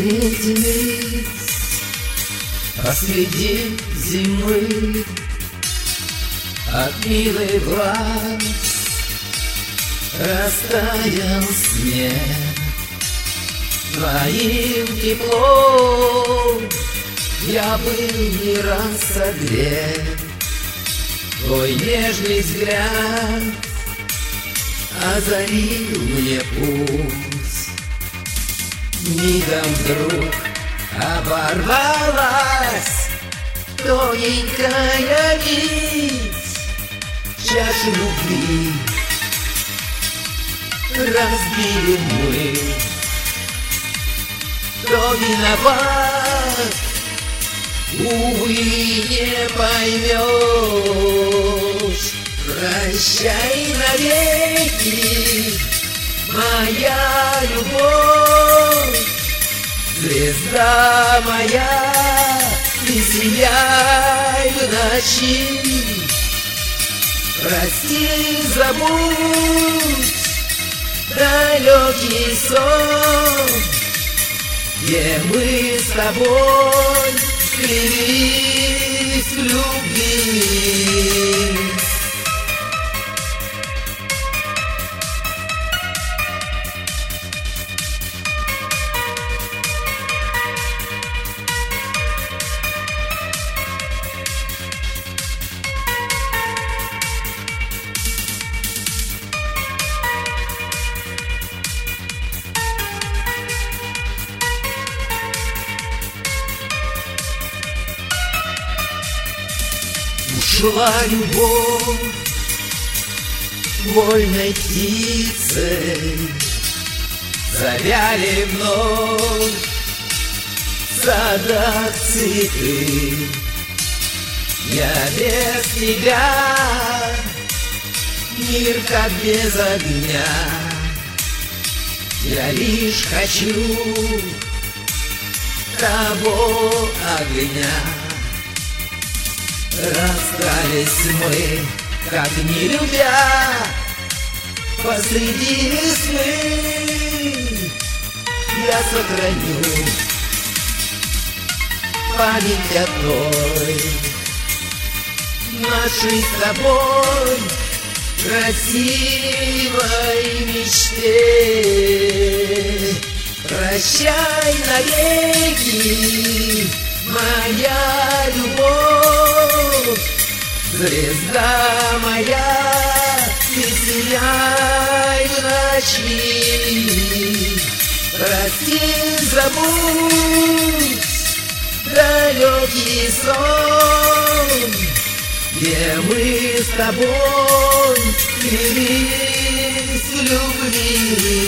встретились посреди зимы. От милых глаз растаял снег, твоим теплом я был не раз согрет. Твой нежный взгляд озарил мне путь. Мигом вдруг оборвалась тоненькая нить, чашу любви разбили мы. Кто виноват, увы, не поймешь. Прощай навеки, моя любовь, звезда моя, ты сияй в ночи. Прости, забудь далекий сон, где мы с тобой клялись в любви. Ушла любовь вольной птицей, завяли вновь в садах цветы. Я без тебя, мир как без огня. Я лишь хочу того огня. Расстались мы, как не любя, посреди весны. Я сохраню память о той нашей с тобой красивой мечте. Прощай навеки, моя любовь, звезда моя, ты сияй в ночи. Прости, забудь далекий сон, где мы с тобой клялись в любви.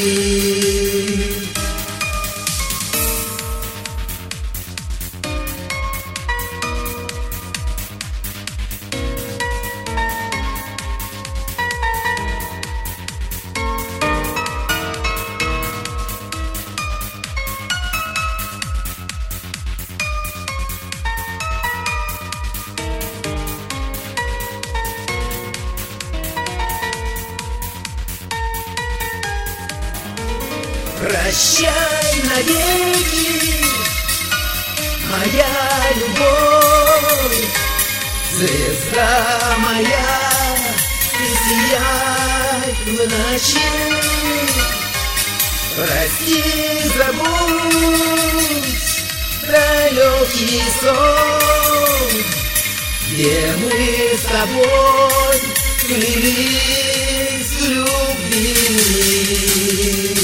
Прощай навеки, моя любовь, звезда моя, ты сияй в ночи. Прости, забудь далекий сон, где мы с тобой клялись в любви.